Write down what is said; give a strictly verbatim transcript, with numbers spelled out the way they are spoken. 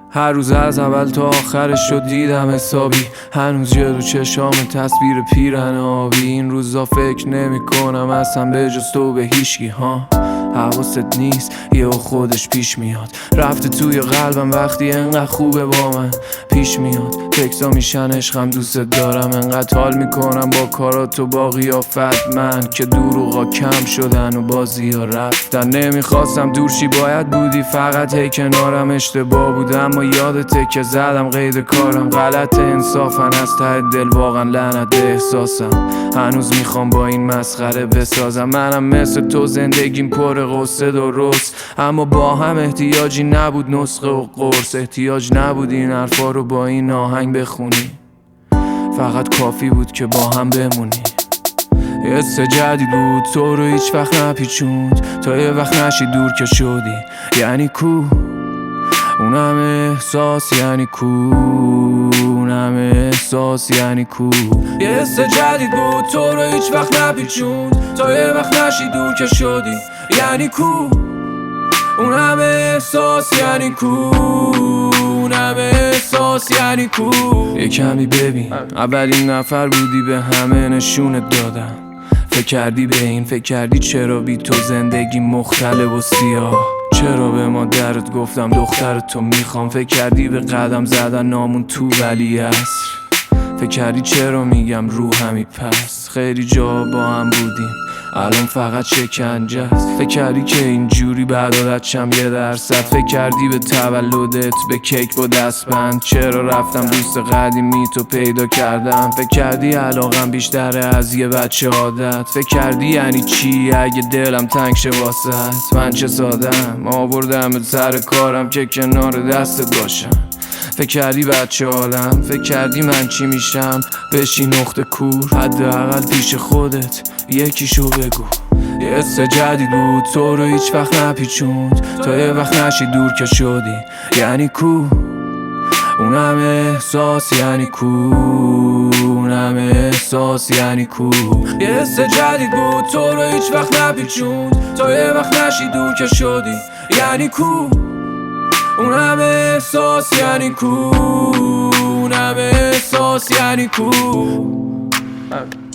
هر روز از اول تا آخرش رو دیدم حسابی، هنوز جلو چشام تصویر پیرن آبی. این روزا فکر نمی کنم اصلا به جز تو به هیچکی ها. حواست نیست یه خودش پیش میاد، رفته توی قلبم وقتی انقدر خوبه با من پیش میاد. تکسا میشن عشقم دوست دارم، انقدر حال میکنم با کارات و با قیافت من که دروغا کم شدن و بازی ها رفتن. نمیخواستم دورشی باید بودی، فقط هی کنارم اشتباه بودم. اما یادته که زدم قید کارم، غلط انصافن از ته دل واقعا لعنت به احساسم. هنوز میخوام با این مسخره بسازم، منم مثل تو زندگیم پر قصه درست، اما با هم احتیاجی نبود نسخه و قرص. احتیاج نبود این حرفا رو با این آهنگ بخونی، فقط کافی بود که با هم بمونی. یه حس جدید بود تو رو هیچ وقت نپیچوند، تا یه وقت نشی دور که شدی یعنی کو. اونم احساس یعنی کو، اونم احساس یعنی کو. یه حس جدید بود تو رو هیچ وقت نپیچوند، تا یه وقت نشی دور که شدی یعنی کو. اونم احساس یعنی کو، اونم احساس یعنی کو. یه کمی ببین اولین نفر بودی به همه نشونت دادم. فکر کردی به این، فکر کردی چرا بی تو زندگی مختلف و سیاه، چرا به مادرت گفتم دختر تو میخوام. فکر کردی به قدم زدن نامون تو ولی عصر، فکر کردی چرا میگم رو همی پس. خیلی جا با هم بودیم الان فقط شکنجه است. فکر کردی که اینجوری بعدادت شم یه درصد. فکر کردی به تولدت به کیک با دستبند، چرا رفتم دوست قدیمی تو پیدا کردم. فکر کردی علاقم بیشتره از یه بچه عادت. فکر کردی یعنی چی اگه دلم تنگ شه واسهت. من چه سادم آوردم سر کارم که کنار دستت باشم. فکر کردی بچه عالم، فکر کردی من چی میشم بشی نقطه کور. حداقل پیش خودت یکیشو بگو. یه حس جدید بود تو رو هیچ وقت نپیچوند، تا یه وقت نشی دور که شدی یعنی کو. اونم احساس یعنی کو، اونم احساس یعنی کو. یه حس جدید بود تو رو هیچ وقت نپیچوند، تا یه وقت نشی دور که شدی یعنی کو. اونم احساس یعنی کو، اونم احساس یعنی کو.